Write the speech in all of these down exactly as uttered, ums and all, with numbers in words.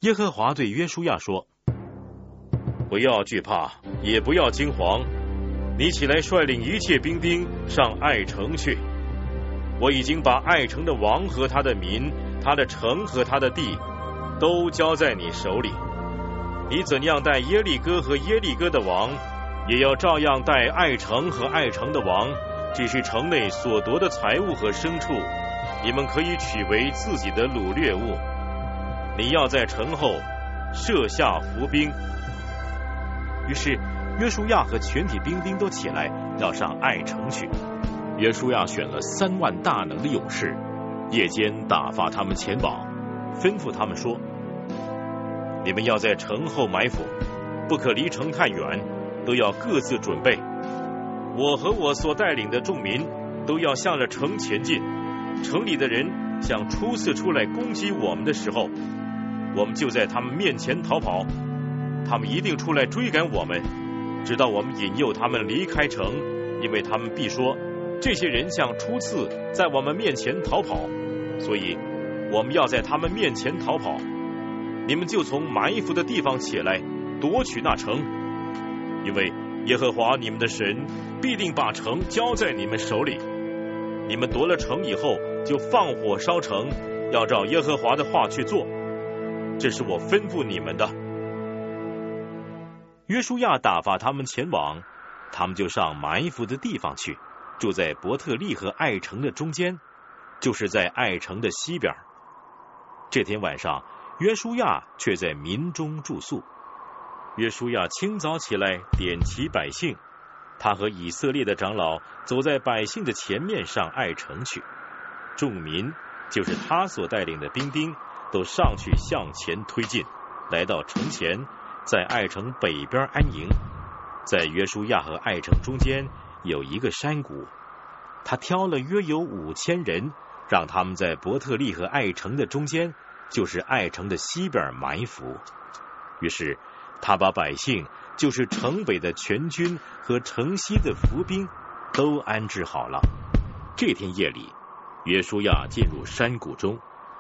耶和华对约书亚说：不要惧怕，也不要惊惶，你起来率领一切兵丁上爱城去。我已经把爱城的王和他的民，他的城和他的地都交在你手里。你怎样待耶利哥和耶利哥的王，也要照样待爱城和爱城的王。只是城内所夺的财物和牲畜，你们可以取为自己的掳掠物。你要在城后设下伏兵。于是约书亚和全体兵丁都起来，要上爱城去。约书亚选了三万大能的勇士，夜间打发他们前往，吩咐他们说：你们要在城后埋伏，不可离城太远，都要各自准备。我和我所带领的众民都要向着城前进。城里的人想初次出来攻击我们的时候，我们就在他们面前逃跑。他们一定出来追赶我们，直到我们引诱他们离开城，因为他们必说：这些人像初次在我们面前逃跑，所以我们要在他们面前逃跑。你们就从埋伏的地方起来，夺取那城，因为耶和华你们的神必定把城交在你们手里。你们夺了城以后，就放火烧城，要照耶和华的话去做。这是我吩咐你们的。约书亚打发他们前往，他们就上埋伏的地方去，住在伯特利和爱城的中间，就是在爱城的西边。这天晚上，约书亚却在民中住宿。约书亚清早起来，点齐百姓，他和以色列的长老走在百姓的前面上爱城去。众民，就是他所带领的兵丁，都上去向前推进，来到城前，在爱城北边安营。在约书亚和爱城中间有一个山谷，他挑了约有五千人，让他们在伯特利和爱城的中间，就是爱城的西边埋伏。于是他把百姓，就是城北的全军和城西的伏兵都安置好了。这天夜里，约书亚进入山谷中。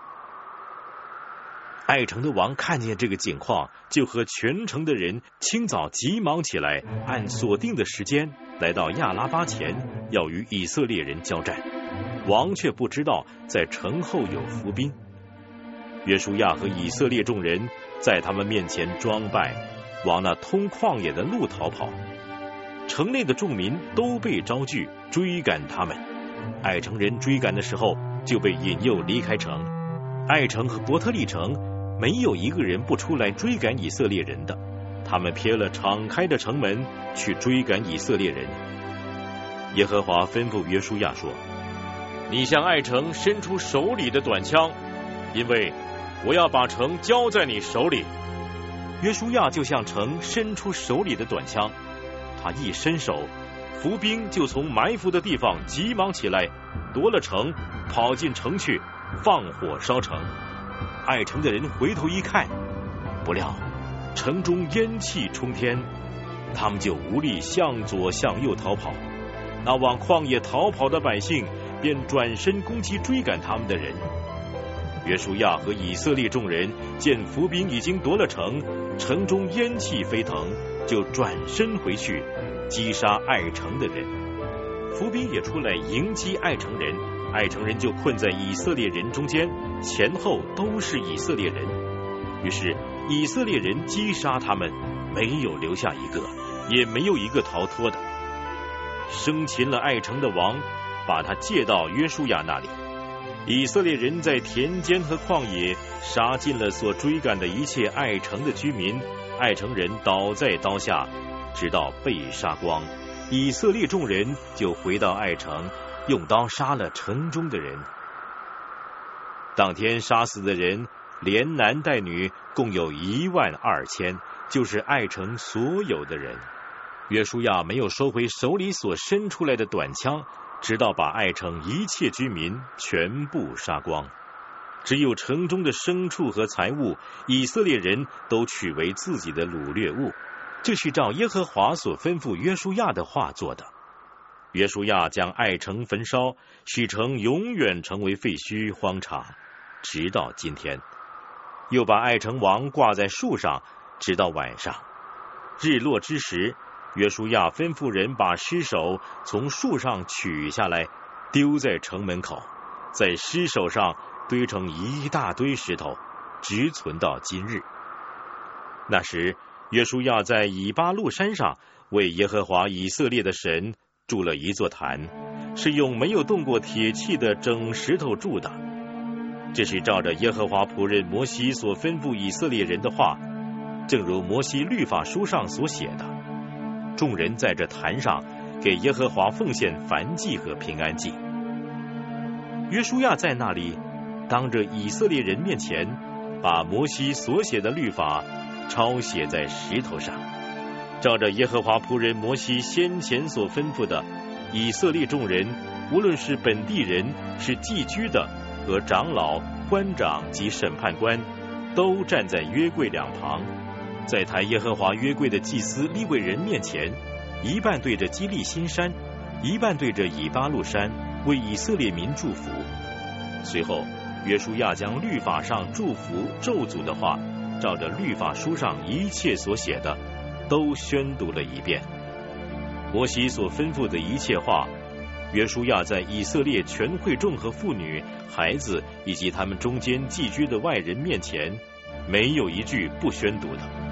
爱城的王看见这个景况，就和全城的人清早急忙起来，按所定的时间来到亚拉巴前，要与以色列人交战。王却不知道在城后有伏兵。约书亚和以色列众人在他们面前装败，往那通旷野的路逃跑。城内的众民都被招聚，追赶他们。爱城人追赶的时候，就被引诱离开城。爱城和伯特利城没有一个人不出来追赶以色列人的，他们撇了敞开的城门去追赶以色列人。耶和华吩咐约书亚说：你向爱城伸出手里的短枪，因为我要把城交在你手里。约书亚就向城伸出手里的短枪，他一伸手，伏兵就从埋伏的地方急忙起来，夺了城，跑进城去，放火烧城。爱城的人回头一看，不料城中烟气冲天，他们就无力向左向右逃跑。那往旷野逃跑的百姓便转身攻击追赶他们的人。约书亚和以色列众人见伏兵已经夺了城，城中烟气飞腾，就转身回去击杀爱城的人。伏兵也出来迎击爱城人，爱城人就困在以色列人中间，前后都是以色列人。于是以色列人击杀他们，没有留下一个，也没有一个逃脱的。生擒了爱城的王，把他借到约书亚那里。以色列人在田间和旷野杀尽了所追赶的一切爱城的居民，爱城人倒在刀下，直到被杀光。以色列众人就回到爱城，用刀杀了城中的人。当天杀死的人，连男带女，共有一万二千，就是爱城所有的人。约书亚没有收回手里所伸出来的短枪，直到把爱城一切居民全部杀光。只有城中的牲畜和财物，以色列人都取为自己的掳掠物。这是照耶和华所吩咐约书亚的话做的。约书亚将爱城焚烧，使城永远成为废墟荒场，直到今天。 又把爱城王挂在树上，直到晚上。日落之时，约书亚吩咐人把尸首从树上取下来，丢在城门口，在尸首上堆成一大堆石头，直存到今日。那时，约书亚在以巴路山上为耶和华以色列的神筑了一座坛，是用没有动过铁器的整石头筑的。这是照着耶和华仆人摩西所吩咐以色列人的话，正如摩西律法书上所写的。众人在这坛上给耶和华奉献燔祭和平安祭。约书亚在那里当着以色列人面前，把摩西所写的律法抄写在石头上，照着耶和华仆人摩西先前所吩咐的，以色列众人，无论是本地人，是寄居的，和长老、官长及审判官，都站在约柜两旁，在抬耶和华约柜的祭司利未人面前，一半对着基利新山，一半对着以巴路山，为以色列民祝福。随后，约书亚将律法上祝福咒诅的话，照着律法书上一切所写的，都宣读了一遍。摩西所吩咐的一切话，约书亚在以色列全会众和妇女、孩子以及他们中间寄居的外人面前，没有一句不宣读的。